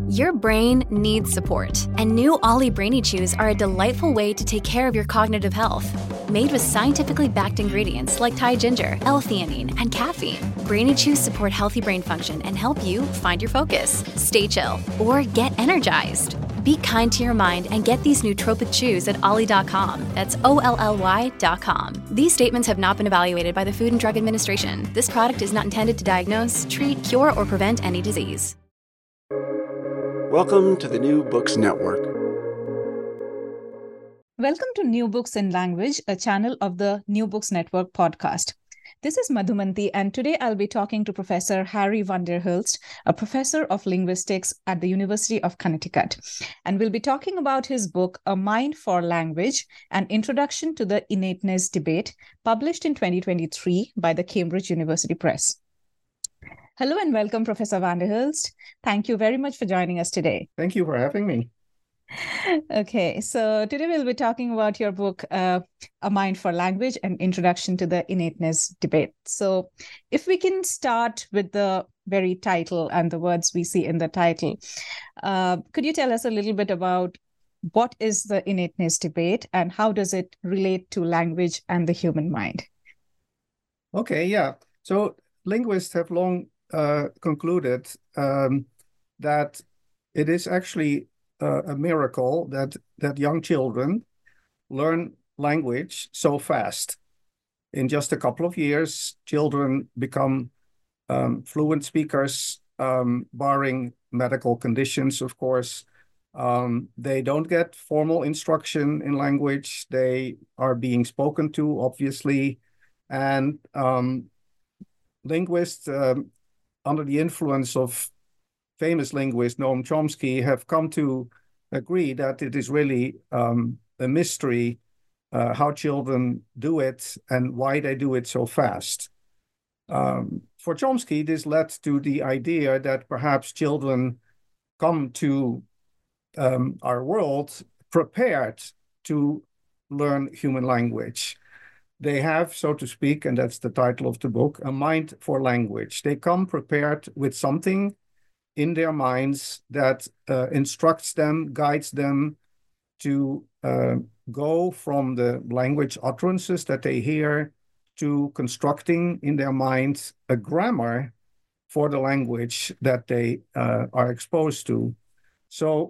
Your brain needs support, and new Ollie Brainy Chews are a delightful way to take care of your cognitive health. Made with scientifically backed ingredients like Thai ginger, L-theanine, and caffeine, Brainy Chews support healthy brain function and help you find your focus, stay chill, or get energized. Be kind to your mind and get these nootropic chews at ollie.com. That's OLLY.com. These statements have not been evaluated by the Food and Drug Administration. This product is not intended to diagnose, treat, cure, or prevent any disease. Welcome to the New Books Network. Welcome to New Books in Language, a channel of the New Books Network podcast. This is Madhumanti, and today I'll be talking to Professor Harry van der Hulst, a professor of linguistics at the University of Connecticut. And we'll be talking about his book, A Mind for Language, An Introduction to the Innateness Debate, published in 2023 by the Cambridge University Press. Hello and welcome, Professor van der Hulst. Thank you very much for joining us today. Thank you for having me. Okay, so today we'll be talking about your book, A Mind for Language, An Introduction to the Innateness Debate. So if we can start with the very title and the words we see in the title, could you tell us a little bit about what is the innateness debate and how does it relate to language and the human mind? Okay, yeah. So linguists have long concluded that it is actually a miracle that young children learn language so fast. In just a couple of years, children become fluent speakers, barring medical conditions, of course. They don't get formal instruction in language. They are being spoken to, obviously. And linguists, under the influence of famous linguist Noam Chomsky, have come to agree that it is really a mystery how children do it and why they do it so fast. For Chomsky, this led to the idea that perhaps children come to our world prepared to learn human language. They have, so to speak, and that's the title of the book, a mind for language. They come prepared with something in their minds that instructs them, guides them to go from the language utterances that they hear to constructing in their minds a grammar for the language that they are exposed to. So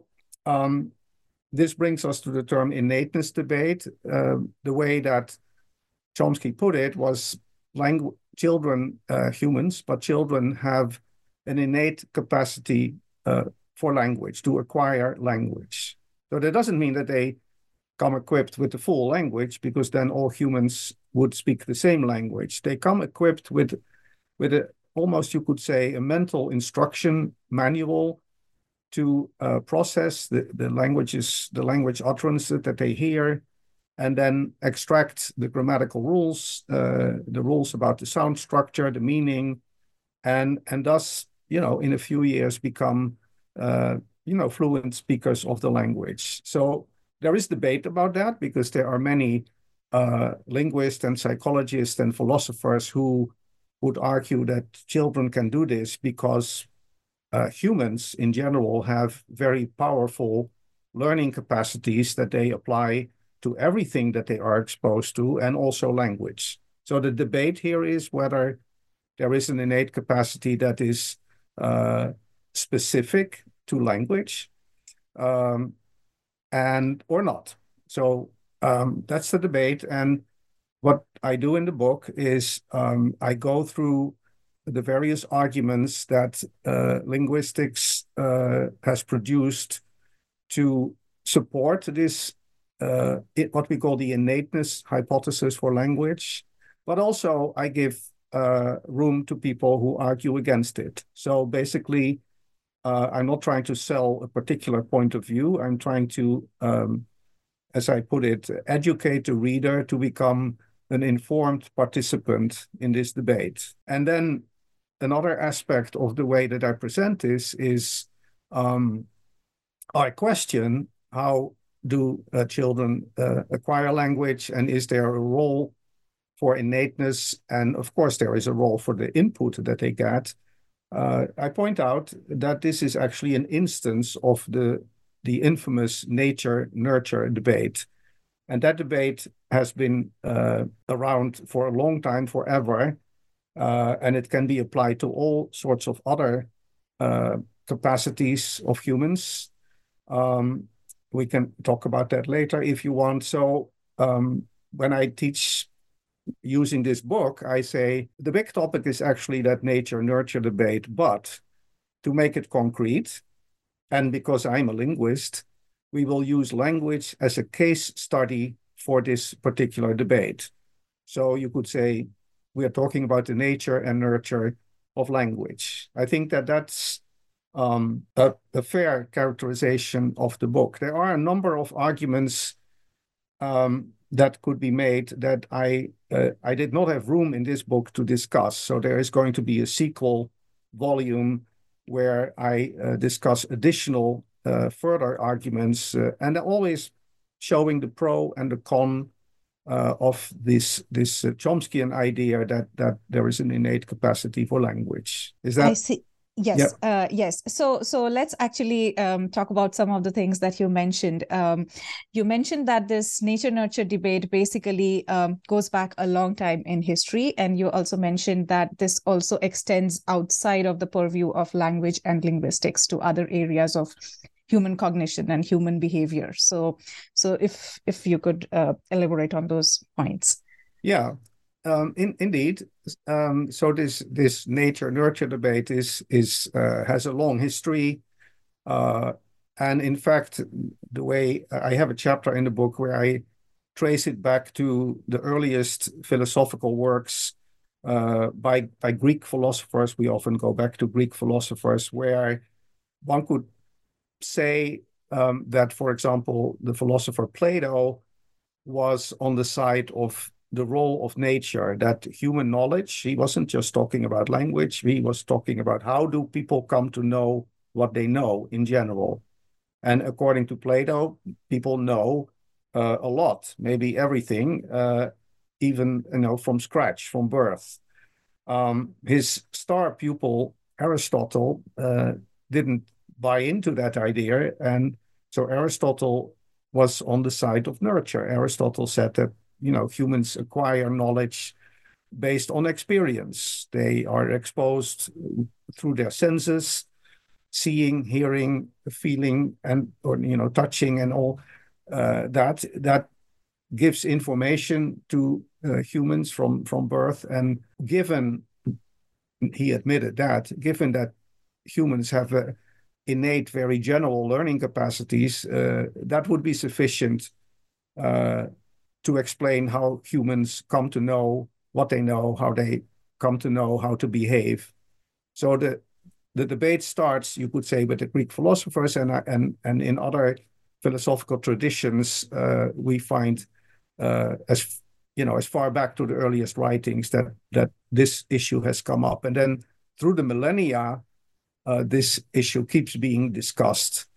this brings us to the term innateness debate. The way that Chomsky put it was children, humans, but children have an innate capacity for language, to acquire language. So that doesn't mean that they come equipped with the full language, because then all humans would speak the same language. They come equipped with almost, you could say, a mental instruction manual to process the language utterances that they hear, and then extract the grammatical rules, the rules about the sound structure, the meaning, and thus, in a few years become, fluent speakers of the language. So there is debate about that, because there are many linguists and psychologists and philosophers who would argue that children can do this because humans in general have very powerful learning capacities that they apply to everything that they are exposed to, and also language. So the debate here is whether there is an innate capacity that is specific to language, and or not. So that's the debate. And what I do in the book is I go through the various arguments that linguistics has produced to support this what we call the innateness hypothesis for language, but also I give room to people who argue against it. So basically, I'm not trying to sell a particular point of view. I'm trying to, as I put it, educate the reader to become an informed participant in this debate. And then another aspect of the way that I present this is I question how do children acquire language, and is there a role for innateness? And of course, there is a role for the input that they get. I point out that this is actually an instance of the infamous nature-nurture debate. And that debate has been around for a long time, forever, and it can be applied to all sorts of other capacities of humans. We can talk about that later if you want. So when I teach using this book, I say the big topic is actually that nature-nurture debate, but to make it concrete, and because I'm a linguist, we will use language as a case study for this particular debate. So you could say we are talking about the nature and nurture of language. I think that that's a fair characterization of the book. There are a number of arguments that could be made that I did not have room in this book to discuss. So there is going to be a sequel volume where I discuss additional further arguments, and always showing the pro and the con of this Chomskyan idea that there is an innate capacity for language. Is that? I see. Yes, Yeah. yes. So let's actually talk about some of the things that you mentioned. You mentioned that this nature-nurture debate basically goes back a long time in history, and you also mentioned that this also extends outside of the purview of language and linguistics to other areas of human cognition and human behavior. So if you could elaborate on those points. Yeah. Indeed. So this nature-nurture debate has a long history, and in fact, the way I have a chapter in the book where I trace it back to the earliest philosophical works by Greek philosophers. We often go back to Greek philosophers, where one could say that, for example, the philosopher Plato was on the side of the role of nature, that human knowledge, he wasn't just talking about language, he was talking about how do people come to know what they know in general. And according to Plato, people know a lot, maybe everything, even from scratch, from birth. His star pupil, Aristotle, didn't buy into that idea. And so Aristotle was on the side of nurture. Aristotle said that humans acquire knowledge based on experience. They are exposed through their senses, seeing, hearing, feeling, and touching, and all that gives information to humans from birth. And given, he admitted that, given that humans have innate, very general learning capacities, that would be sufficient to explain how humans come to know what they know, how they come to know how to behave. So the debate starts, you could say, with the Greek philosophers, and in other philosophical traditions, we find as far back to the earliest writings that this issue has come up, and then through the millennia, this issue keeps being discussed,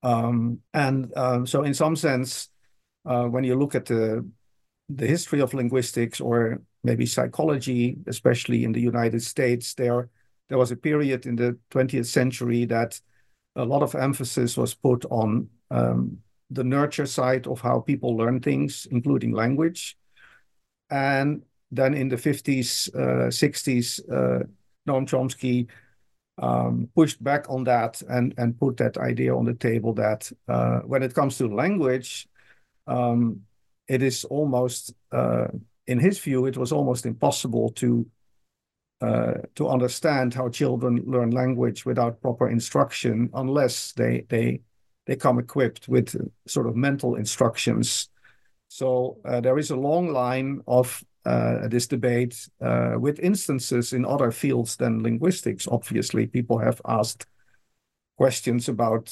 so in some sense, when you look at the history of linguistics, or maybe psychology, especially in the United States, there was a period in the 20th century that a lot of emphasis was put on the nurture side of how people learn things, including language. And then in the 50s, 60s, Noam Chomsky pushed back on that and put that idea on the table that when it comes to language, it is almost, in his view, it was almost impossible to understand how children learn language without proper instruction, unless they come equipped with sort of mental instructions. So there is a long line of this debate with instances in other fields than linguistics. Obviously, people have asked questions about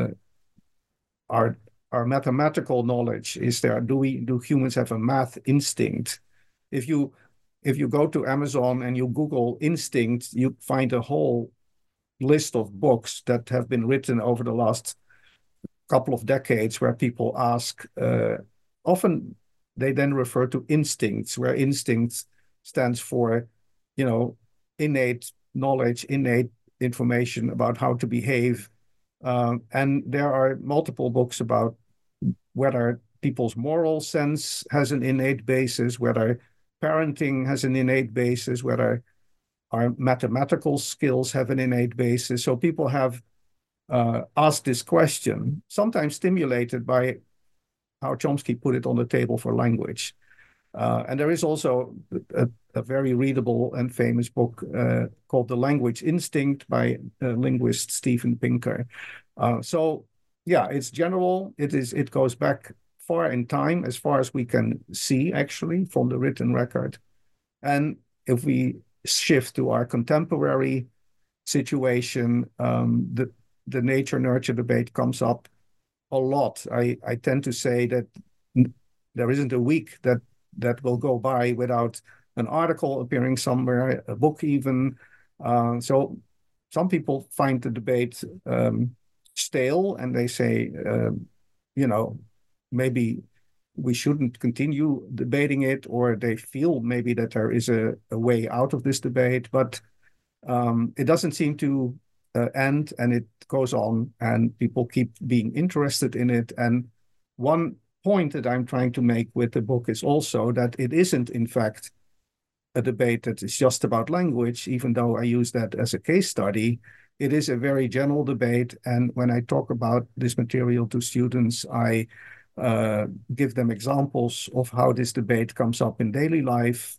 our mathematical knowledge. Do humans have a math instinct? If you go to Amazon and you Google instinct, you find a whole list of books that have been written over the last couple of decades where people ask, often they then refer to instincts, where instinct stands for, innate knowledge, innate information about how to behave. And there are multiple books about whether people's moral sense has an innate basis, whether parenting has an innate basis, whether our mathematical skills have an innate basis. So people have asked this question, sometimes stimulated by how Chomsky put it on the table for language. And there is also a very readable and famous book called The Language Instinct by linguist Steven Pinker. So yeah, it's general. It goes back far in time, as far as we can see, actually, from the written record. And if we shift to our contemporary situation, the nature-nurture debate comes up a lot. I tend to say that there isn't a week that will go by without an article appearing somewhere, a book even. So some people find the debate stale, and they say, maybe we shouldn't continue debating it, or they feel maybe that there is a way out of this debate, but it doesn't seem to end, and it goes on, and people keep being interested in it. And one point that I'm trying to make with the book is also that it isn't, in fact, a debate that is just about language, even though I use that as a case study. It is a very general debate. And when I talk about this material to students, I give them examples of how this debate comes up in daily life,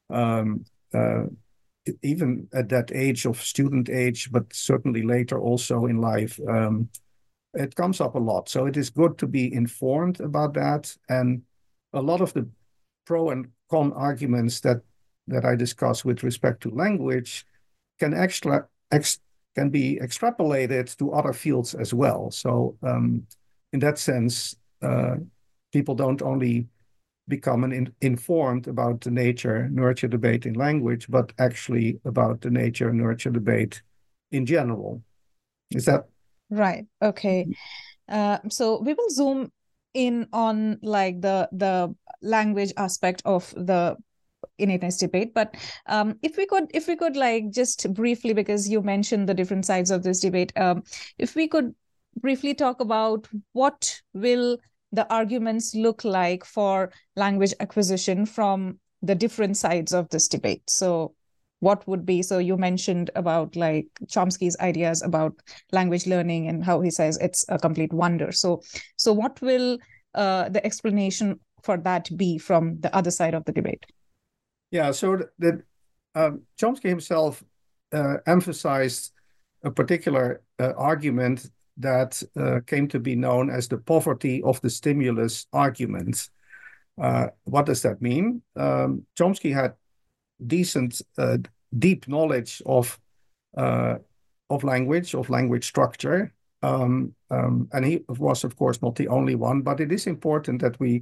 even at that age of student age, but certainly later also in life. It comes up a lot. So it is good to be informed about that. And a lot of the pro and con arguments that I discuss with respect to language can can be extrapolated to other fields as well. So in that sense, people don't only become informed about the nature-nurture debate in language, but actually about the nature-nurture debate in general. Is that right? Okay. So we will zoom in on like the language aspect of the innateness debate, but if we could like just briefly, because you mentioned the different sides of this debate, if we could briefly talk about what will the arguments look like for language acquisition from the different sides of this debate. So what would be, so you mentioned about like Chomsky's ideas about language learning and how he says it's a complete wonder. So what will the explanation for that be from the other side of the debate? Yeah, so Chomsky himself emphasized a particular argument that came to be known as the poverty of the stimulus argument. What does that mean? Chomsky had decent, deep knowledge of language structure, and he was, of course, not the only one. But it is important that we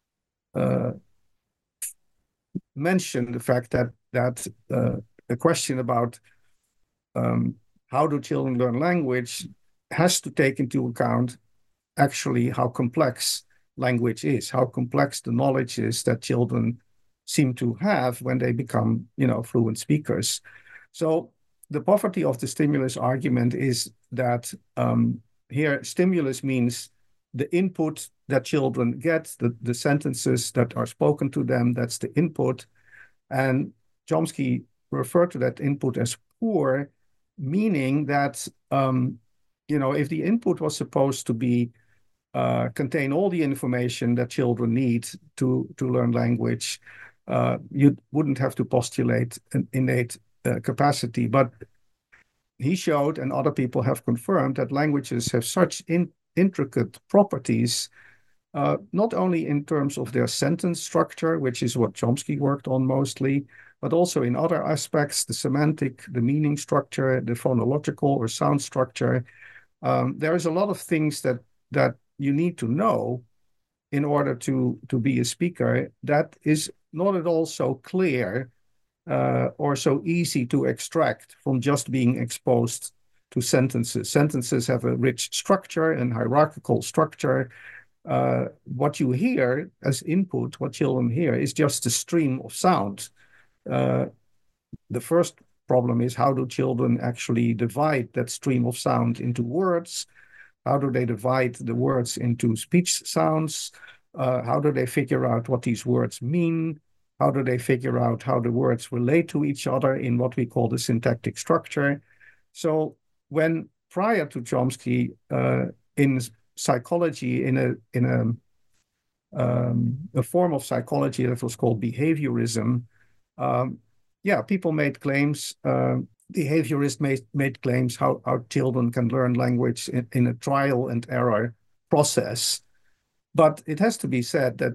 mention the fact that the question about how do children learn language has to take into account actually how complex language is, how complex the knowledge is that children seem to have when they become, fluent speakers. So the poverty of the stimulus argument is that here stimulus means the input that children get, the sentences that are spoken to them, that's the input. And Chomsky referred to that input as poor, meaning that, if the input was supposed to be contain all the information that children need to learn language, you wouldn't have to postulate an innate capacity. But he showed, and other people have confirmed, that languages have such intricate properties, not only in terms of their sentence structure, which is what Chomsky worked on mostly, but also in other aspects, the semantic, the meaning structure, the phonological or sound structure. There is a lot of things that you need to know in order to be a speaker that is not at all so clear or so easy to extract from just being exposed to sentences. Sentences have a rich structure and hierarchical structure. What you hear as input, what children hear, is just a stream of sound. The first problem is, how do children actually divide that stream of sound into words? How do they divide the words into speech sounds? How do they figure out what these words mean? How do they figure out how the words relate to each other in what we call the syntactic structure? So when prior to Chomsky, in psychology, in a form of psychology that was called behaviorism, people made claims. Behaviorists made claims how children can learn language in a trial and error process. But it has to be said that,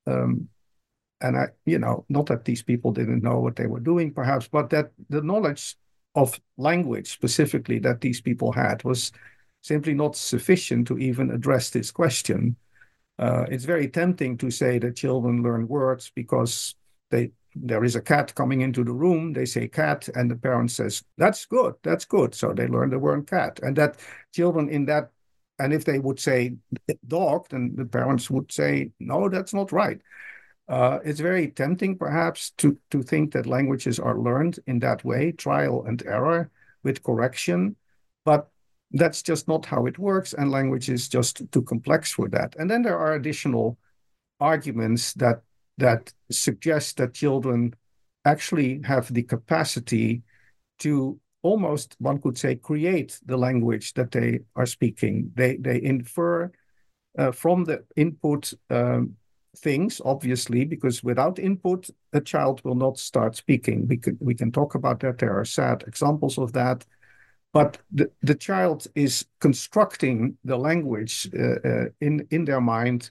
not that these people didn't know what they were doing, perhaps, but that the knowledge of language specifically that these people had was simply not sufficient to even address this question. It's very tempting to say that children learn words because there is a cat coming into the room, they say cat, and the parent says, that's good. So they learn the word cat. And that children and if they would say dog, then the parents would say, no, that's not right. It's very tempting, perhaps, to think that languages are learned in that way, trial and error with correction. But that's just not how it works, and language is just too complex for that. And then there are additional arguments that suggest that children actually have the capacity to almost, one could say, create the language that they are speaking. They infer from the input things, obviously, because without input, a child will not start speaking. We can talk about that. There are sad examples of that. But the child is constructing the language in their mind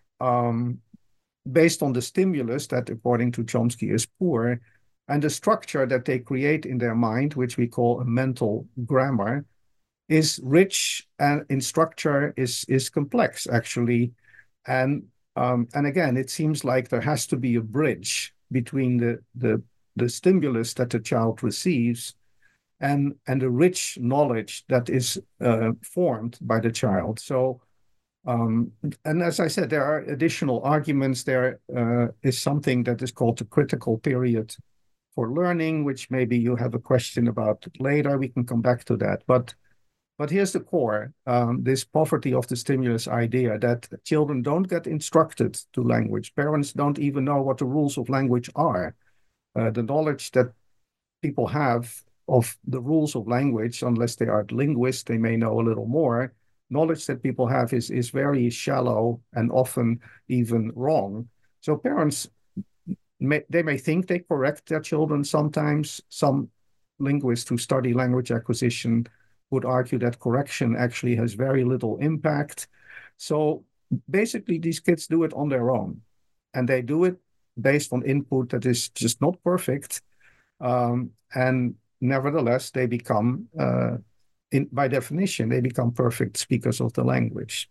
based on the stimulus that, according to Chomsky, is poor, and the structure that they create in their mind, which we call a mental grammar, is rich and in structure is complex, actually. And again, it seems like there has to be a bridge between the stimulus that the child receives and the rich knowledge that is formed by the child. So, and as I said, there are additional arguments. There is something that is called the critical period for learning, which maybe you have a question about later. We can come back to that. But here's the core, this poverty of the stimulus idea that children don't get instructed to language. Parents don't even know what the rules of language are. The knowledge that people have of the rules of language, unless they are linguists, they may know a little more. Knowledge that people have is very shallow and often even wrong. So parents, they may think they correct their children sometimes. Some linguists who study language acquisition would argue that correction actually has very little impact. So basically, these kids do it on their own, and they do it based on input that is just not perfect. And nevertheless, they become, by definition, they become perfect speakers of the language.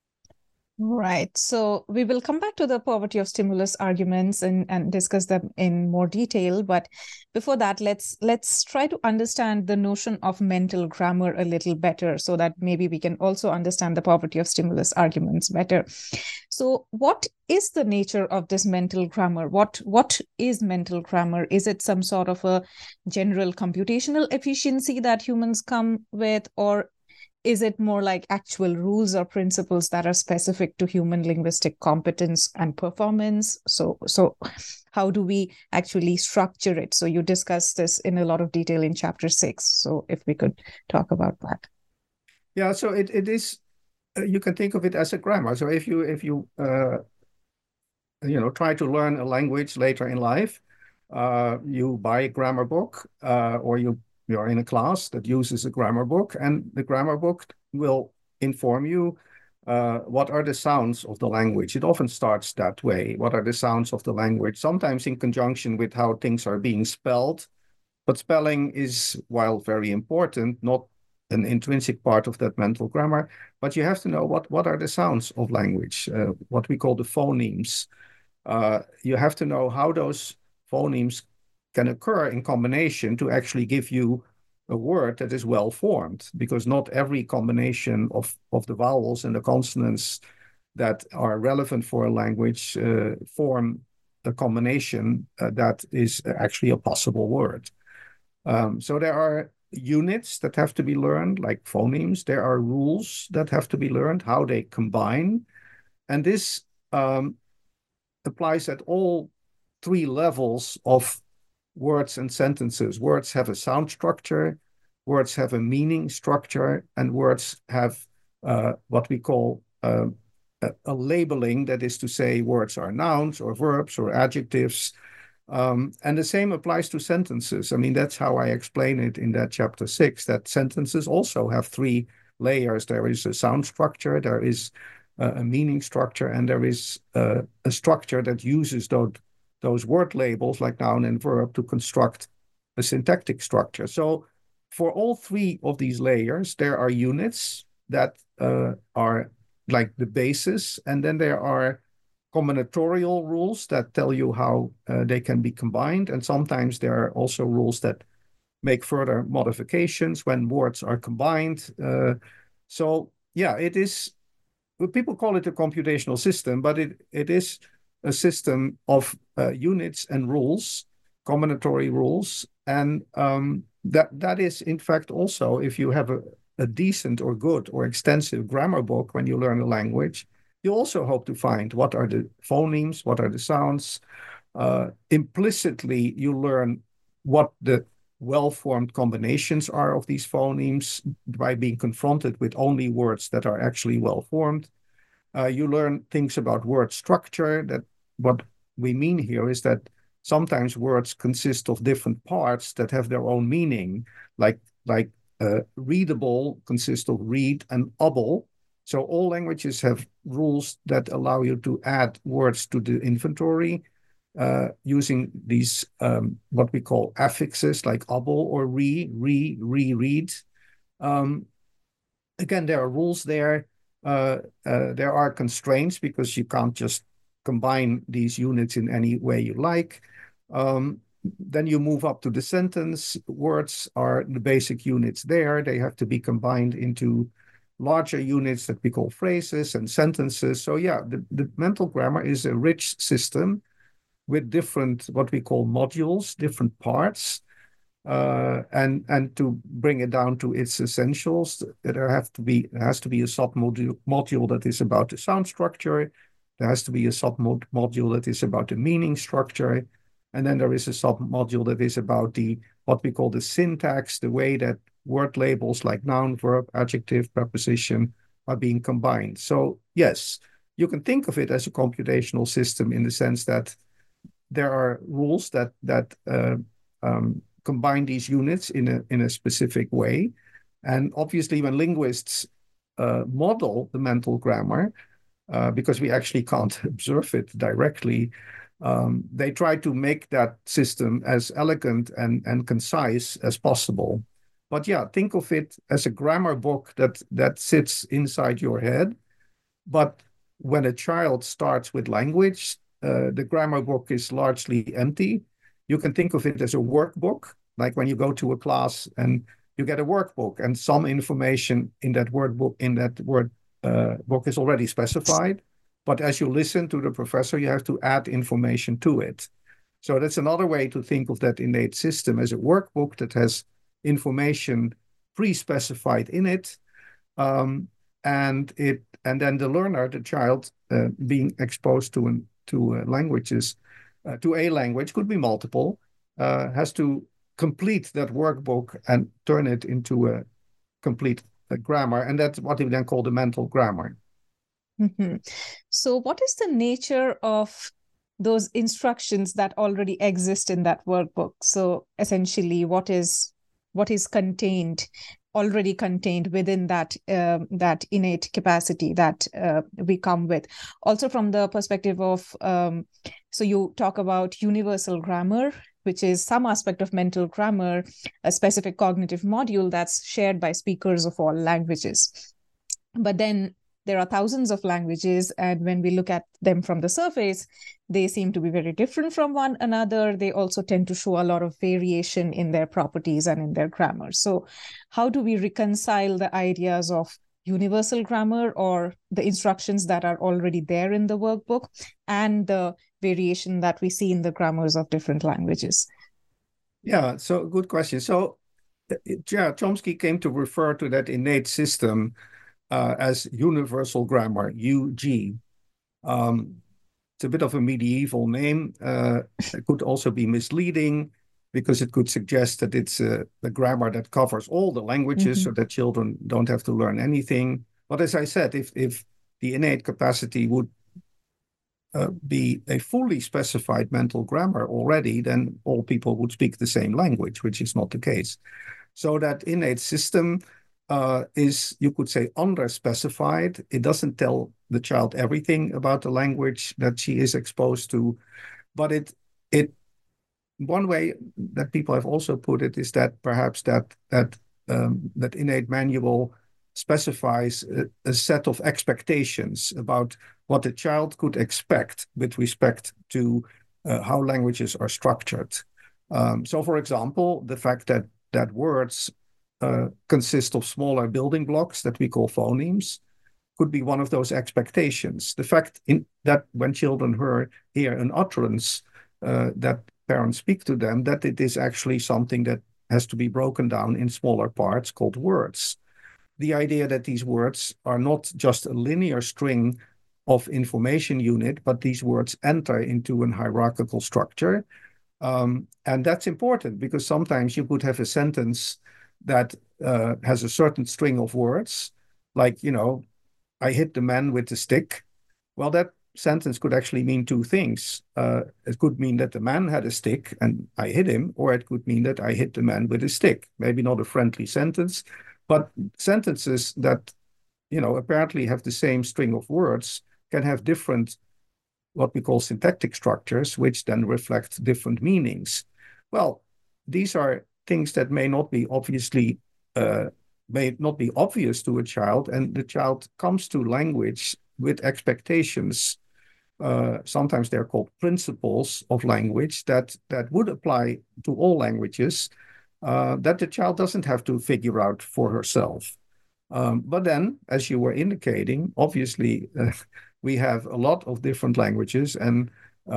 Right. So we will come back to the poverty of stimulus arguments and discuss them in more detail. But before that, let's try to understand the notion of mental grammar a little better, so that maybe we can also understand the poverty of stimulus arguments better. So what is the nature of this mental grammar? What is mental grammar? Is it some sort of a general computational efficiency that humans come with, or is it more like actual rules or principles that are specific to human linguistic competence and performance? So how do we actually structure it? So you discuss this in a lot of detail in chapter 6. So if we could talk about that. Yeah, so it is, you can think of it as a grammar. So if you try to learn a language later in life, you buy a grammar book, or you're in a class that uses a grammar book, and the grammar book will inform you what are the sounds of the language. It often starts that way. What are the sounds of the language? Sometimes in conjunction with how things are being spelled. But spelling is, while very important, not an intrinsic part of that mental grammar. But you have to know what are the sounds of language, what we call the phonemes. You have to know how those phonemes can occur in combination to actually give you a word that is well formed, because not every combination of the vowels and the consonants that are relevant for a language form a combination that is actually a possible word. So there are units that have to be learned, like phonemes. There are rules that have to be learned, how they combine. And this applies at all three levels of words and sentences. Words have a sound structure, words have a meaning structure, and words have what we call a labeling, that is to say, words are nouns or verbs or adjectives. And the same applies to sentences. I mean, that's how I explain it in that chapter 6, that sentences also have three layers. There is a sound structure, there is a meaning structure, and there is a structure that uses those word labels like noun and verb to construct a syntactic structure. So for all three of these layers, there are units that are like the basis, and then there are combinatorial rules that tell you how they can be combined. And sometimes there are also rules that make further modifications when words are combined. So yeah, it is, people call it a computational system, but it is a system of units and rules, combinatory rules. And that is, in fact, also, if you have a decent or good or extensive grammar book when you learn a language, you also hope to find what are the phonemes, what are the sounds. Implicitly, you learn what the well-formed combinations are of these phonemes by being confronted with only words that are actually well-formed. You learn things about word structure. That what we mean here is that sometimes words consist of different parts that have their own meaning, like readable consists of read and able. So all languages have rules that allow you to add words to the inventory using these what we call affixes like able or read. Again, there are rules there. There are constraints because you can't just combine these units in any way you like. Then you move up to the sentence. Words are the basic units there. They have to be combined into larger units that we call phrases and sentences. So yeah, the mental grammar is a rich system with different, what we call modules, different parts. And to bring it down to its essentials, there has to be a sub-module that is about the sound structure. There has to be a sub-module that is about the meaning structure. And then there is a sub-module that is about what we call the syntax, the way that word labels like noun, verb, adjective, preposition are being combined. So yes, you can think of it as a computational system in the sense that there are rules that combine these units in a specific way. And obviously when linguists model the mental grammar, because we actually can't observe it directly, they try to make that system as elegant and concise as possible. But yeah, think of it as a grammar book that sits inside your head. But when a child starts with language, the grammar book is largely empty. You can think of it as a workbook, like when you go to a class and you get a workbook, and some information in that book is already specified. But as you listen to the professor, you have to add information to it. So that's another way to think of that innate system as a workbook that has information pre-specified in it, and then the learner, the child, being exposed to languages, to a language, could be multiple, has to complete that workbook and turn it into a complete grammar, and that's what we then call the mental grammar. Mm-hmm. So what is the nature of those instructions that already exist in that workbook? So essentially, what is already contained within that innate capacity that we come with? Also from the perspective of, so you talk about universal grammar, which is some aspect of mental grammar, a specific cognitive module that's shared by speakers of all languages. But then there are thousands of languages, and when we look at them from the surface, they seem to be very different from one another. They also tend to show a lot of variation in their properties and in their grammar. So how do we reconcile the ideas of universal grammar, or the instructions that are already there in the workbook, and the variation that we see in the grammars of different languages? Yeah, so good question. So, yeah, Chomsky came to refer to that innate system as universal grammar, UG. Um, it's a bit of a medieval name. It could also be misleading because it could suggest that it's a grammar that covers all the languages so that children don't have to learn anything. But as I said, if the innate capacity would be a fully specified mental grammar already, then all people would speak the same language, which is not the case. So that innate system is, you could say, under-specified. It doesn't tell the child everything about the language that she is exposed to, but it one way that people have also put it is that perhaps that innate manual specifies a set of expectations about what the child could expect with respect to how languages are structured. So, for example, the fact that words consist of smaller building blocks that we call phonemes could be one of those expectations. The fact that when children hear an utterance that parents speak to them, that it is actually something that has to be broken down in smaller parts called words. The idea that these words are not just a linear string of information unit, but these words enter into a hierarchical structure. And that's important because sometimes you could have a sentence that has a certain string of words, like, I hit the man with the stick. Well, that sentence could actually mean two things. It could mean that the man had a stick and I hit him, or it could mean that I hit the man with a stick. Maybe not a friendly sentence, but sentences that, apparently have the same string of words can have different, what we call syntactic structures, which then reflect different meanings. Well, these are things that may not be obvious to a child, and the child comes to language with expectations. Sometimes they're called principles of language that would apply to all languages, that the child doesn't have to figure out for herself. But then, as you were indicating, obviously, we have a lot of different languages, and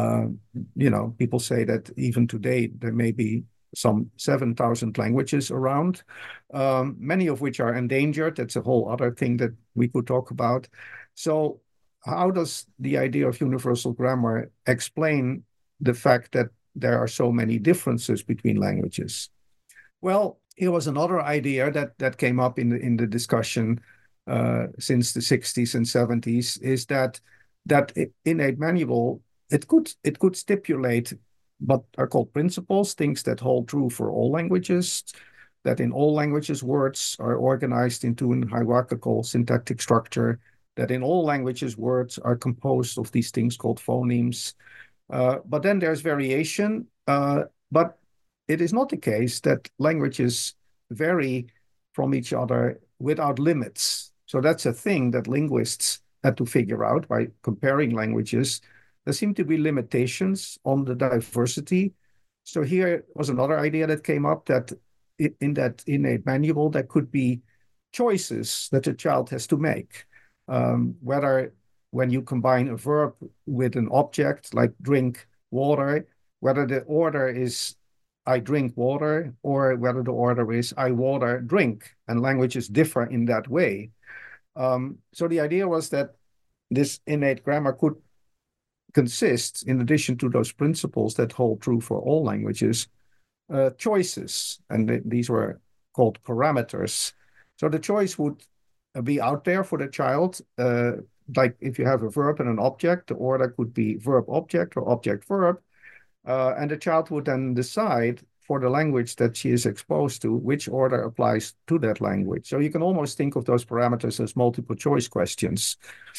people say that even today there may be some 7,000 languages around, many of which are endangered. That's a whole other thing that we could talk about. So how does the idea of universal grammar explain the fact that there are so many differences between languages? Well, here was another idea that came up in the discussion since the 60s and 70s, is that innate manual, it could stipulate what are called principles, things that hold true for all languages, that in all languages words are organized into a hierarchical syntactic structure, that in all languages words are composed of these things called phonemes. But then there's variation, but it is not the case that languages vary from each other without limits. So that's a thing that linguists had to figure out by comparing languages. There seem to be limitations on the diversity. So here was another idea that came up, that in that innate manual, there could be choices that a child has to make. Whether when you combine a verb with an object, like drink water, whether the order is I drink water, or whether the order is I water drink, and languages differ in that way. So the idea was that this innate grammar could consist, in addition to those principles that hold true for all languages, choices, and these were called parameters. So the choice would be out there for the child. Like if you have a verb and an object, the order could be verb-object or object-verb. And the child would then decide for the language that she is exposed to, which order applies to that language. So you can almost think of those parameters as multiple choice questions.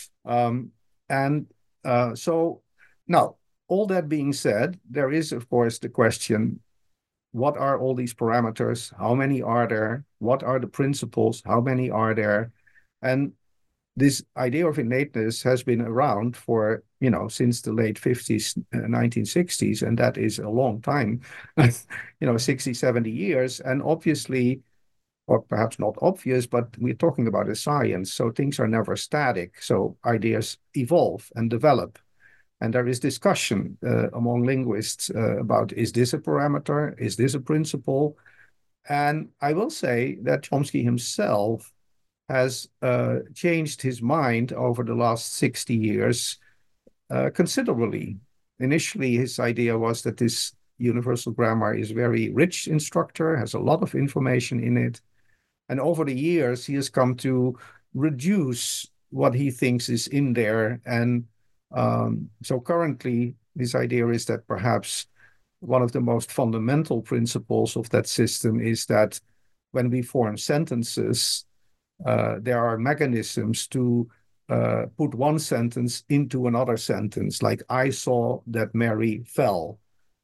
So now, all that being said, there is, of course, the question, what are all these parameters? How many are there? What are the principles? How many are there? And this idea of innateness has been around for, since the late 50s, 1960s, and that is a long time, 60, 70 years. And obviously, or perhaps not obvious, but we're talking about a science, so things are never static. So ideas evolve and develop. And there is discussion among linguists about, is this a parameter? Is this a principle? And I will say that Chomsky himself has changed his mind over the last 60 years considerably. Initially, his idea was that this universal grammar is very rich in structure, has a lot of information in it. And over the years, he has come to reduce what he thinks is in there. And so currently, his idea is that perhaps one of the most fundamental principles of that system is that when we form sentences, there are mechanisms to put one sentence into another sentence, like I saw that Mary fell.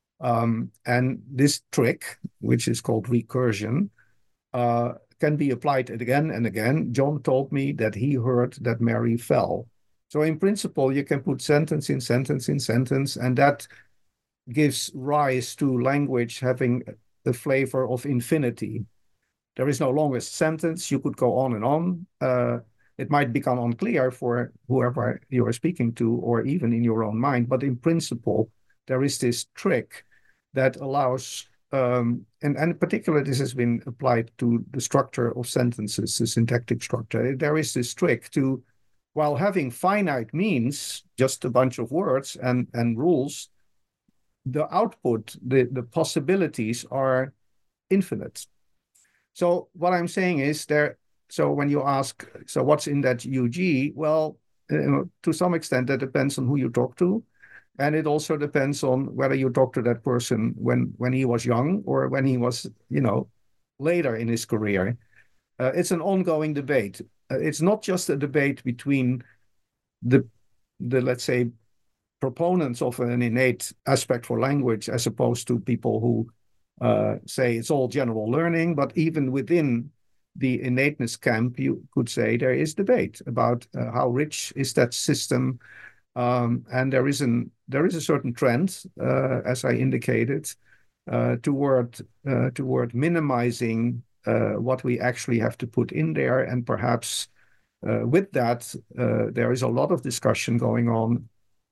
And this trick, which is called recursion, can be applied again and again. John told me that he heard that Mary fell. So in principle, you can put sentence in sentence in sentence, and that gives rise to language having the flavor of infinity. There is no longer sentence. You could go on and on. It might become unclear for whoever you are speaking to, or even in your own mind. But in principle, there is this trick that allows, and in particular, this has been applied to the structure of sentences, the syntactic structure. There is this trick to, while having finite means, just a bunch of words and rules, the output, the possibilities are infinite. So what I'm saying is so when you ask, so what's in that UG? Well, to some extent, that depends on who you talk to. And it also depends on whether you talk to that person when he was young or when he was, later in his career. It's an ongoing debate. It's not just a debate between the let's say, proponents of an innate aspect for language as opposed to people who say it's all general learning, but even within the innateness camp, you could say there is debate about how rich is that system. And there is a certain trend, as I indicated, toward minimizing what we actually have to put in there. And perhaps with that, there is a lot of discussion going on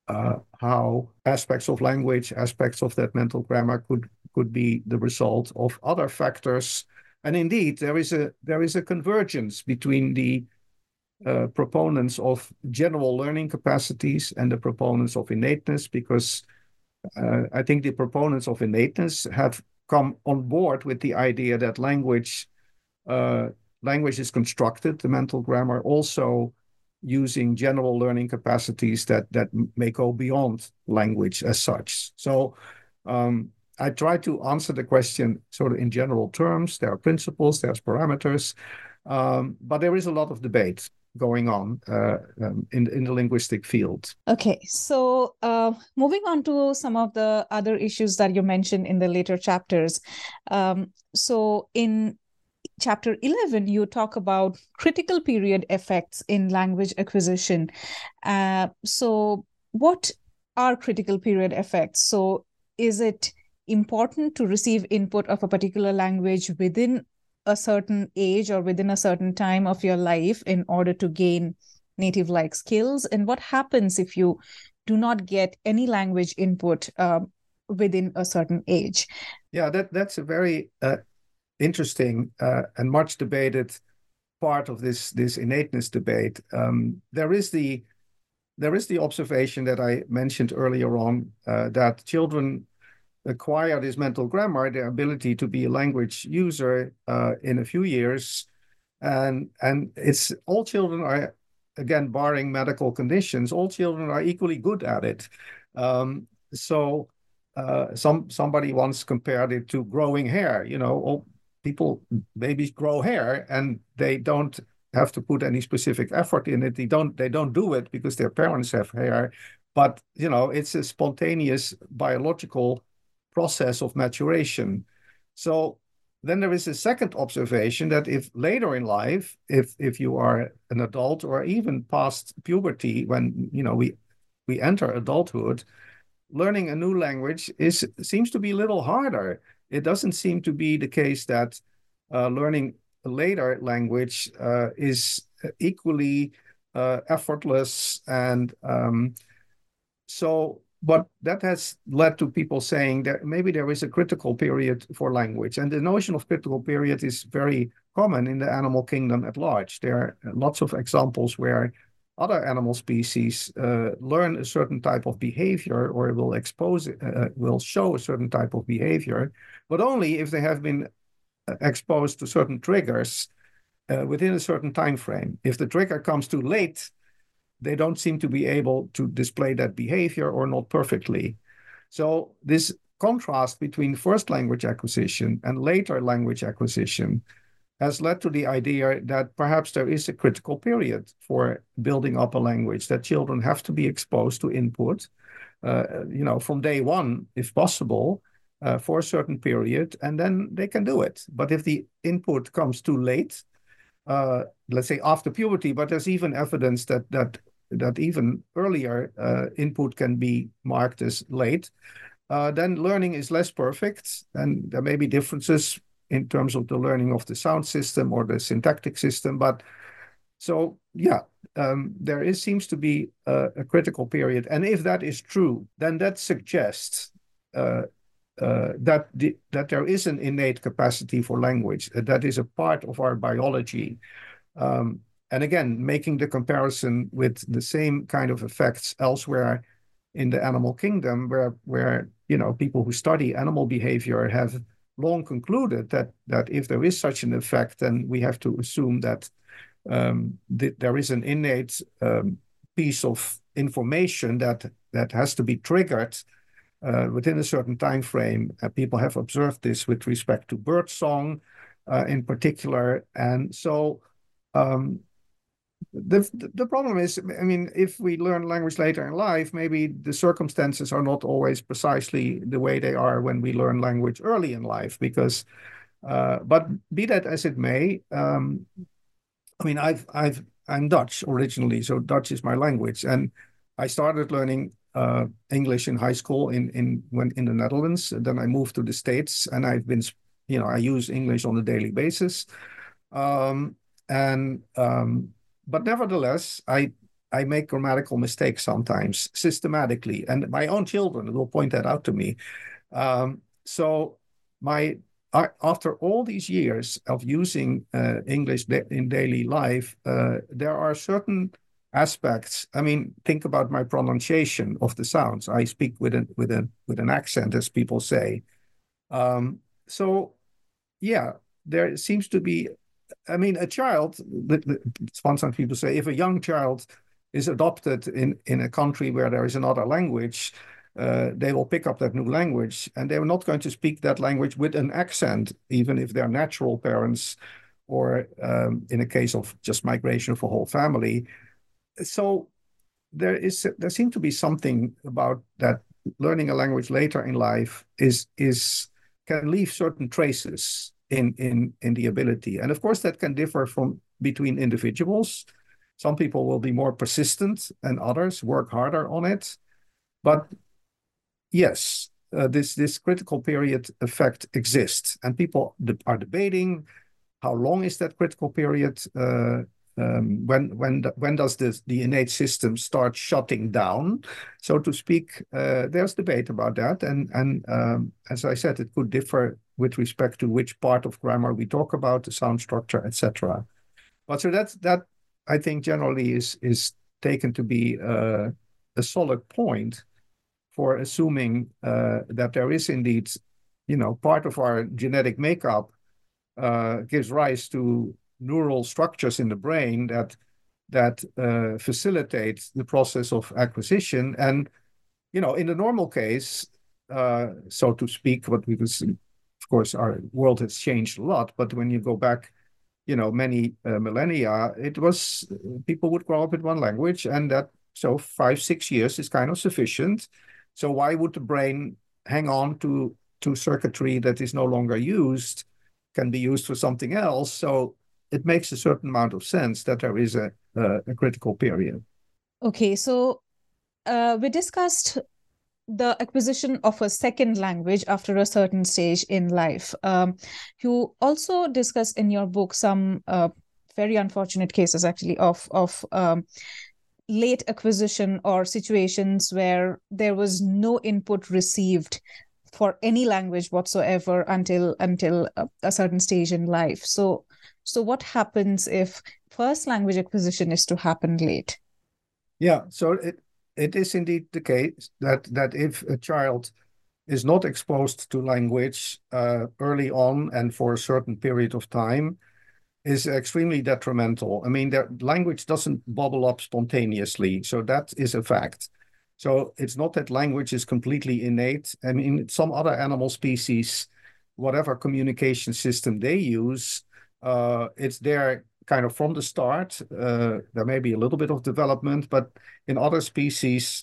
how aspects of language, aspects of that mental grammar could be the result of other factors. And indeed, there is a convergence between the proponents of general learning capacities and the proponents of innateness, because I think the proponents of innateness have come on board with the idea that language is constructed, the mental grammar, also using general learning capacities that may go beyond language as such. So I try to answer the question sort of in general terms. There are principles, there's parameters, but there is a lot of debate going on in the linguistic field. Okay, so moving on to some of the other issues that you mentioned in the later chapters. So in Chapter 11, you talk about critical period effects in language acquisition. So what are critical period effects? So is it important to receive input of a particular language within a certain age or within a certain time of your life in order to gain native-like skills? And what happens if you do not get any language input within a certain age? Yeah, that's a very interesting and much debated part of this innateness debate. There is the observation that I mentioned earlier on that children acquire this mental grammar, their ability to be a language user in a few years, and it's all children are, again, barring medical conditions, all children are equally good at it. Somebody once compared it to growing hair. Babies grow hair and they don't have to put any specific effort in it. They don't do it because their parents have hair, but it's a spontaneous biological process of maturation. So then there is a second observation that if later in life, if you are an adult or even past puberty, when we enter adulthood, learning a new language seems to be a little harder. It doesn't seem to be the case that learning a later language is equally effortless and But that has led to people saying that maybe there is a critical period for language. And the notion of critical period is very common in the animal kingdom at large. There are lots of examples where other animal species learn a certain type of behavior or will show a certain type of behavior, but only if they have been exposed to certain triggers within a certain time frame. If the trigger comes too late, they don't seem to be able to display that behavior or not perfectly. So this contrast between first language acquisition and later language acquisition has led to the idea that perhaps there is a critical period for building up a language, that children have to be exposed to input, from day one, if possible, for a certain period, and then they can do it. But if the input comes too late, let's say after puberty, but there's even evidence that even earlier input can be marked as late, then learning is less perfect, and there may be differences in terms of the learning of the sound system or the syntactic system. But so, yeah, there seems to be a critical period. And if that is true, then that suggests that there is an innate capacity for language. That is a part of our biology. And again, making the comparison with the same kind of effects elsewhere in the animal kingdom, where people who study animal behavior have long concluded that if there is such an effect, then we have to assume that there is an innate piece of information that has to be triggered within a certain time frame. People have observed this with respect to bird song in particular. And so the problem is, I mean, if we learn language later in life, maybe the circumstances are not always precisely the way they are when we learn language early in life. Because, but be that as it may, I mean, I'm Dutch originally, so Dutch is my language, and I started learning English in high school in the Netherlands. Then I moved to the States, and I've been, I use English on a daily basis, but nevertheless, I make grammatical mistakes sometimes systematically, and my own children will point that out to me. So after all these years of using English in daily life, there are certain aspects. I mean, think about my pronunciation of the sounds. I speak with an accent, as people say. So, yeah, there seems to be. I mean, a child. Sometimes people say if a young child is adopted in a country where there is another language, they will pick up that new language, and they're not going to speak that language with an accent, even if they're natural parents, or in a case of just migration for whole family. So there seems to be something about that. Learning a language later in life can leave certain traces in the ability, and of course that can differ between individuals. Some people will be more persistent, and others work harder on it. But yes, this critical period effect exists, and people are debating how long is that critical period. When does the innate system start shutting down, so to speak? There's debate about that, and as I said, it could differ with respect to which part of grammar we talk about, the sound structure, etc. But so that I think generally is taken to be a solid point for assuming that there is indeed, part of our genetic makeup gives rise to neural structures in the brain that facilitate the process of acquisition. And, in the normal case, so to speak, of course, our world has changed a lot, but when you go back, many millennia, it was people would grow up with one language, and so 5-6 years is kind of sufficient. So why would the brain hang on to circuitry that is no longer used, can be used for something else? So it makes a certain amount of sense that there is a critical period. Okay, so we discussed the acquisition of a second language after a certain stage in life. You also discuss in your book some very unfortunate cases, actually, of late acquisition or situations where there was no input received for any language whatsoever until a certain stage in life. So what happens if first language acquisition is to happen late? Yeah, so it is indeed the case that if a child is not exposed to language early on and for a certain period of time, is extremely detrimental. I mean, language doesn't bubble up spontaneously, so that is a fact. So it's not that language is completely innate. I mean, some other animal species, whatever communication system they use, it's there kind of from the start. There may be a little bit of development, but in other species,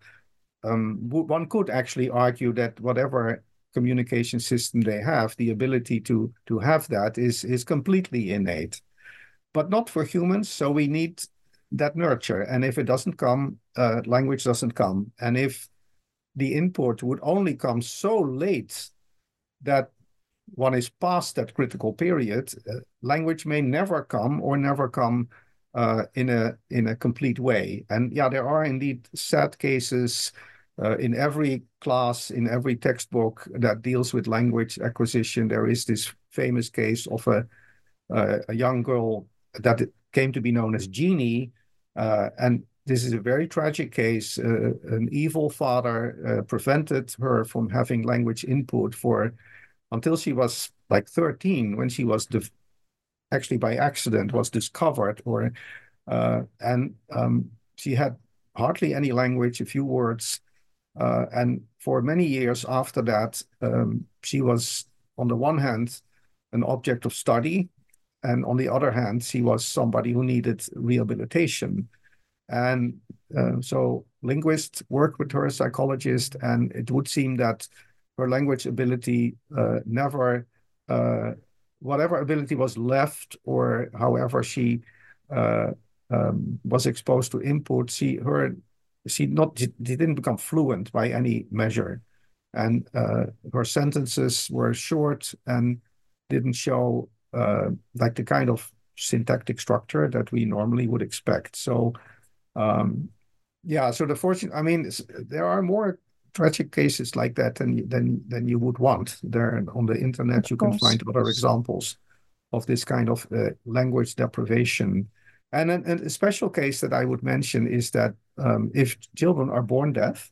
one could actually argue that whatever communication system they have, the ability to have that is completely innate, but not for humans. So we need that nurture. And if it doesn't come, language doesn't come. And if the input would only come so late that one is past that critical period, language may never come or never come in a complete way. And yeah, there are indeed sad cases in every class, in every textbook that deals with language acquisition. There is this famous case of a young girl that came to be known as Jeannie, and this is a very tragic case. An evil father prevented her from having language input until she was like 13, when she was actually by accident was discovered, and she had hardly any language, a few words. And for many years after that, she was, on the one hand, an object of study, and on the other hand, she was somebody who needed rehabilitation. And so linguists worked with her, psychologist, and it would seem that her language ability never, whatever ability was left, or however she was exposed to input, she didn't become fluent by any measure, and her sentences were short and didn't show like the kind of syntactic structure that we normally would expect. So yeah, so I mean, there are more tragic cases like that than you would want. There on the internet, you can find other examples of this kind of language deprivation. And a special case that I would mention is that if children are born deaf,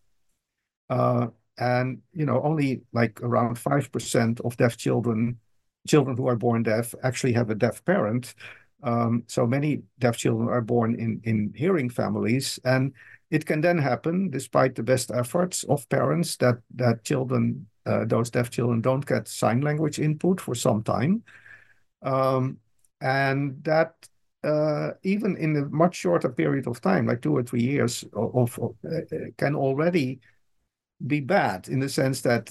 and only like around 5% of deaf children who are born deaf actually have a deaf parent. So many deaf children are born in hearing families, and it can then happen, despite the best efforts of parents, that children, those deaf children, don't get sign language input for some time, and that even in a much shorter period of time, like 2 or 3 years, can already be bad, in the sense that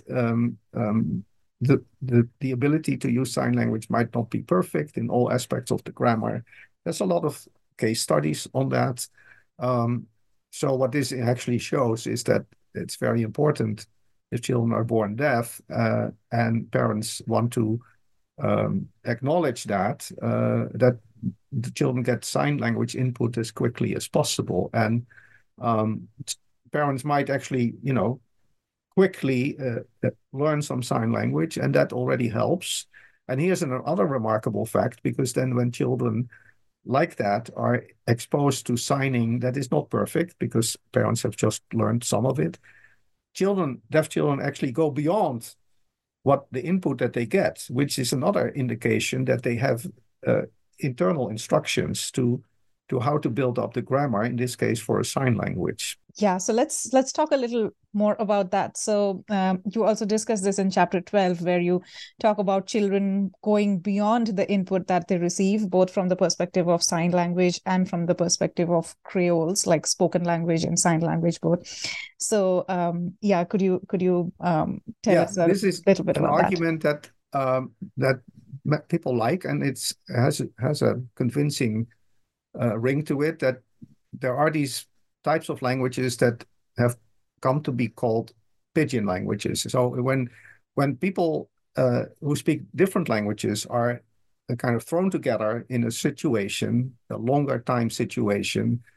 the ability to use sign language might not be perfect in all aspects of the grammar. There's a lot of case studies on that. So what this actually shows is that it's very important, if children are born deaf and parents want to acknowledge that the children get sign language input as quickly as possible. And parents might actually, quickly learn some sign language, and that already helps. And here's another remarkable fact, because then when children like that are exposed to signing that is not perfect, because parents have just learned some of it, deaf children actually go beyond what the input that they get, which is another indication that they have internal instructions to how to build up the grammar, in this case for a sign language. Yeah, so let's talk a little more about that. So you also discuss this in chapter 12, where you talk about children going beyond the input that they receive, both from the perspective of sign language and from the perspective of creoles, like spoken language and sign language both. So yeah, could you tell us a little bit about that? This is an argument that people like, and it has a convincing ring to it, that there are these types of languages that have come to be called pidgin languages. So when people who speak different languages are kind of thrown together in a situation, a longer time situation,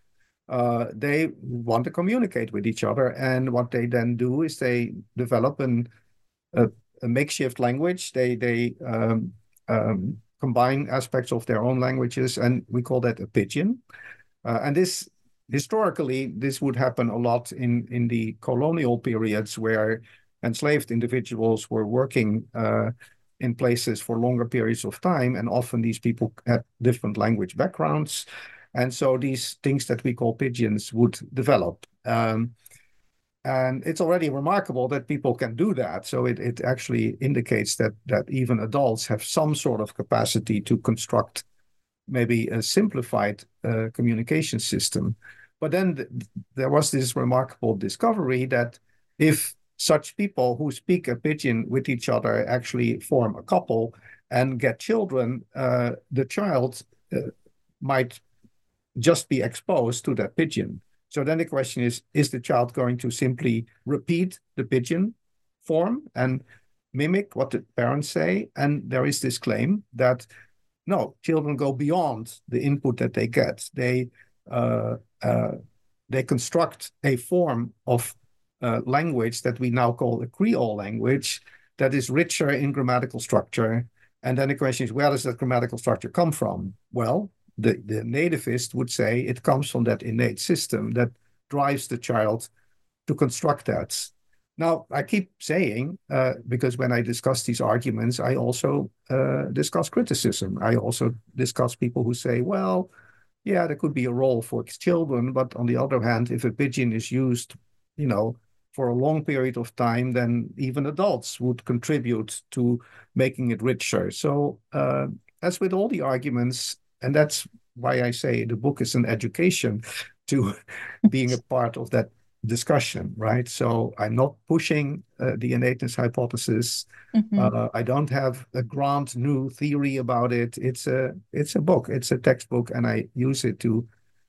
they want to communicate with each other. And what they then do is they develop a makeshift language. They combine aspects of their own languages, and we call that a pidgin. And this historically, this would happen a lot in the colonial periods where enslaved individuals were working in places for longer periods of time, and often these people had different language backgrounds. And so these things that we call pidgins would develop. And it's already remarkable that people can do that. So it actually indicates that even adults have some sort of capacity to construct maybe a simplified communication system. But then there was this remarkable discovery that if such people who speak a pidgin with each other actually form a couple and get children, the child might just be exposed to that pidgin. So then the question is the child going to simply repeat the pidgin form and mimic what the parents say? And there is this claim that no, children go beyond the input that they get. They construct a form of language that we now call a Creole language that is richer in grammatical structure. And then the question is, where does that grammatical structure come from? Well, the nativist would say it comes from that innate system that drives the child to construct that. Now, I keep saying, because when I discuss these arguments, I also discuss criticism. I also discuss people who say, well, yeah, there could be a role for children, but on the other hand, if a pidgin is used, for a long period of time, then even adults would contribute to making it richer. So as with all the arguments, and that's why I say the book is an education to being a part of that discussion, right? So I'm not pushing the innateness hypothesis. I don't have a grand new theory about it. It's a book, it's a textbook, and I use it to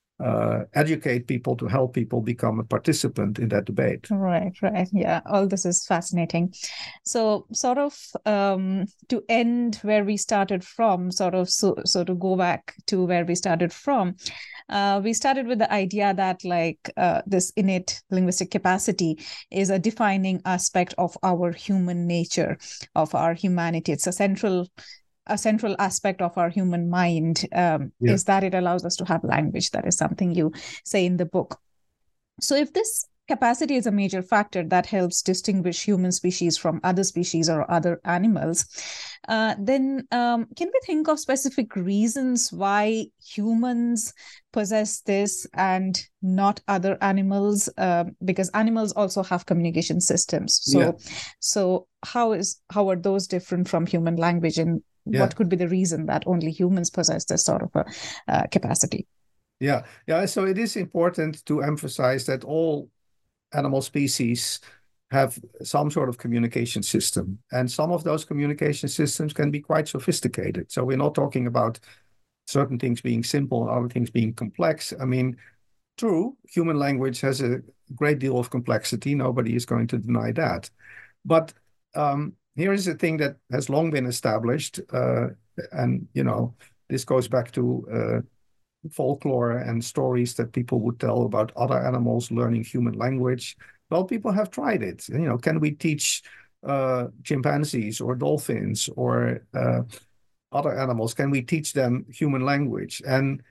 educate people, to help people become a participant in that debate. Right. Yeah, all this is fascinating. So sort of to end where we started from, so to go back to where we started from, we started with the idea that this innate linguistic capacity is a defining aspect of our human nature, of our humanity. It's a central aspect of our human mind, is that it allows us to have language. That is something you say in the book. So if this capacity is a major factor that helps distinguish human species from other species or other animals, then can we think of specific reasons why humans possess this and not other animals? Because animals also have communication systems. So how are those different from human language, and what could be the reason that only humans possess this sort of a capacity? Yeah. So it is important to emphasize that all animal species have some sort of communication system. And some of those communication systems can be quite sophisticated. So we're not talking about certain things being simple and other things being complex. I mean, true, human language has a great deal of complexity. Nobody is going to deny that. But here is a thing that has long been established. And, this goes back to folklore and stories that people would tell about other animals learning human language. Well, people have tried it. Can we teach chimpanzees or dolphins or other animals? Can we teach them human language? And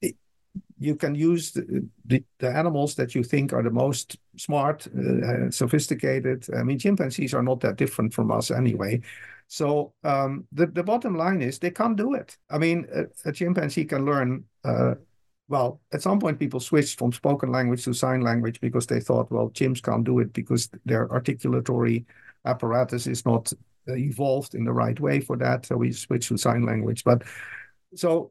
you can use the animals that you think are the most smart, sophisticated. I mean, chimpanzees are not that different from us anyway. So the bottom line is they can't do it. I mean, a chimpanzee can learn, well, at some point people switched from spoken language to sign language because they thought, well, chimps can't do it because their articulatory apparatus is not evolved in the right way for that. So we switched to sign language. But so,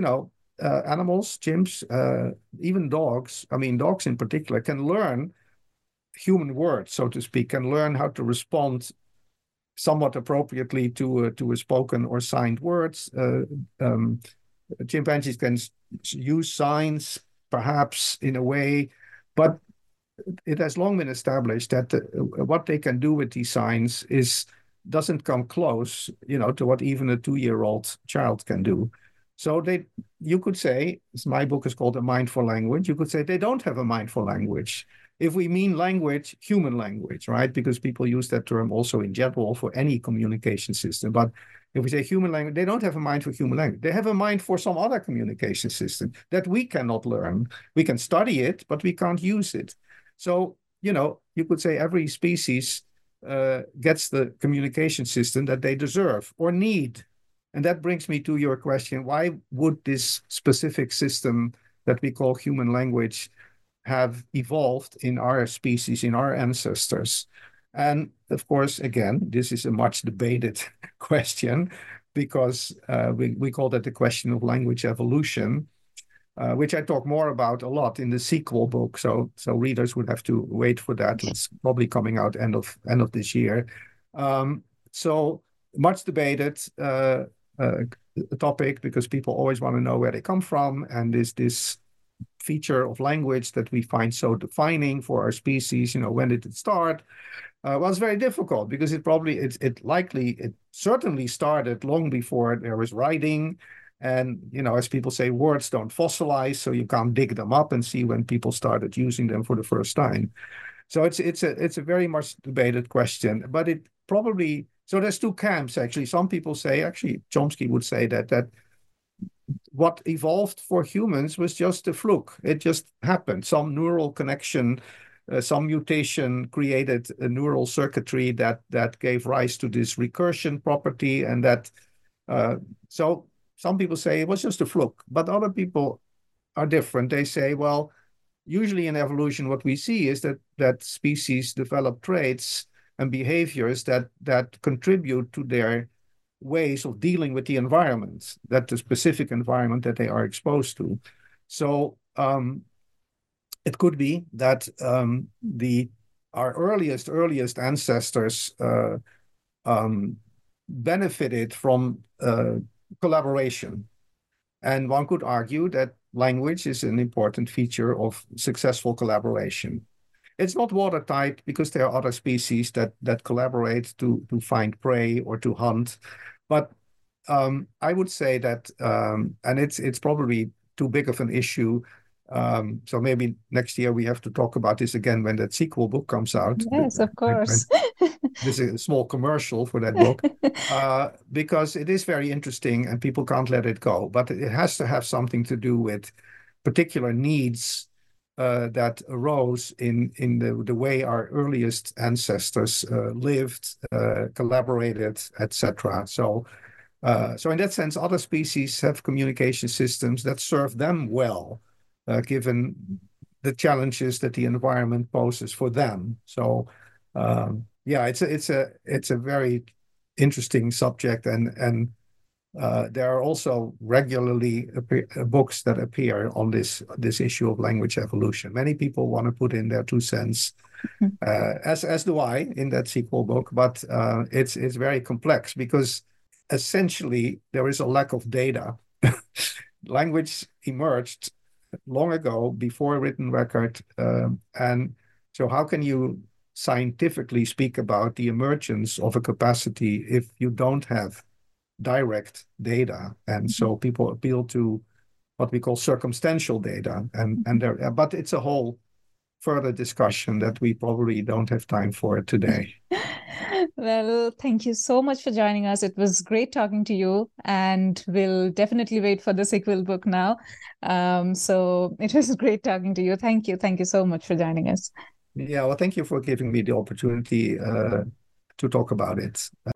animals, chimps, even dogs, I mean, dogs in particular, can learn human words, so to speak, can learn how to respond somewhat appropriately to a spoken or signed words. Chimpanzees can use signs, perhaps in a way, but it has long been established that what they can do with these signs doesn't come close, to what even a 2-year-old child can do. So you could say, my book is called A Mind for Language. You could say they don't have a mind for language. If we mean language, human language, right? Because people use that term also in general for any communication system. But if we say human language, they don't have a mind for human language. They have a mind for some other communication system that we cannot learn. We can study it, but we can't use it. So, you could say every species gets the communication system that they deserve or need. And that brings me to your question, why would this specific system that we call human language have evolved in our species, in our ancestors? And of course, again, this is a much debated question because we call that the question of language evolution, which I talk more about a lot in the sequel book. So readers would have to wait for that. It's probably coming out end of this year. So much debated topic because people always want to know where they come from, and this feature of language that we find so defining for our species, when did it start? Was very difficult because it certainly started long before there was writing. And, as people say, words don't fossilize, so you can't dig them up and see when people started using them for the first time. So it's a very much debated question, but it probably, so there's two camps, actually. Some people say, actually, Chomsky would say that what evolved for humans was just a fluke. It just happened. Some neural connection, some mutation created a neural circuitry that gave rise to this recursion property, and that, so some people say it was just a fluke, but other people are different. They say, well, usually in evolution, what we see is that species develop traits and behaviors that contribute to their ways of dealing with the environment, that the specific environment that they are exposed to. So it could be that our earliest ancestors benefited from collaboration. And one could argue that language is an important feature of successful collaboration. It's not watertight because there are other species that collaborate to find prey or to hunt. But I would say that, and it's probably too big of an issue. So maybe next year we have to talk about this again when that sequel book comes out. Yes, of course. This is a small commercial for that book, because it is very interesting and people can't let it go. But it has to have something to do with particular needs that arose in the way our earliest ancestors lived, collaborated, etc. So in that sense, other species have communication systems that serve them well, given the challenges that the environment poses for them. So it's a very interesting subject, and there are also regularly books that appear on this issue of language evolution. Many people want to put in their 2 cents, as do I in that sequel book. But it's very complex because essentially there is a lack of data. Language emerged long ago before written record, and so how can you scientifically speak about the emergence of a capacity if you don't have direct data? And so people appeal to what we call circumstantial data, but it's a whole further discussion that we probably don't have time for today. Well, thank you so much for joining us. It was great talking to you, and we'll definitely wait for the sequel book now. So it was great talking to you. Thank you. Thank you so much for joining us. Yeah, well, thank you for giving me the opportunity to talk about it.